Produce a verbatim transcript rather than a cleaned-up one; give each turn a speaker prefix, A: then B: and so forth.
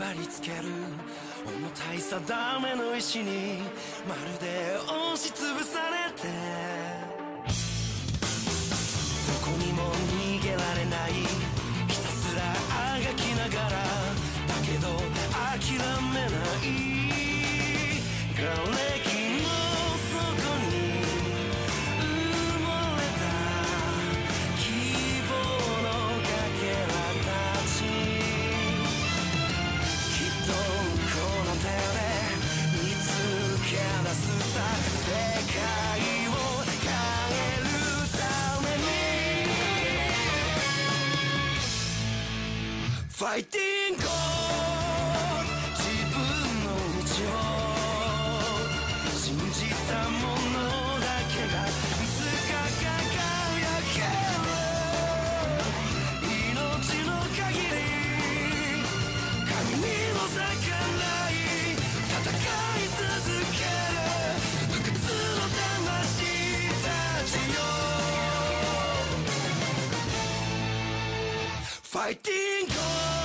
A: 貼り付ける重たい定めの石にまるで押しつぶされて、どこにも逃げられない、ひたすらあがきながらだけど諦めない、瓦礫の底に埋もれた希望のかけらたち、きっとこの手で見つけ出すさ、世界を変えるためにファイティング、自分の道を信じたものだけがいつか輝ける、命の限り神にも逆らい戦い続ける不屈の魂たちよ、ファイティング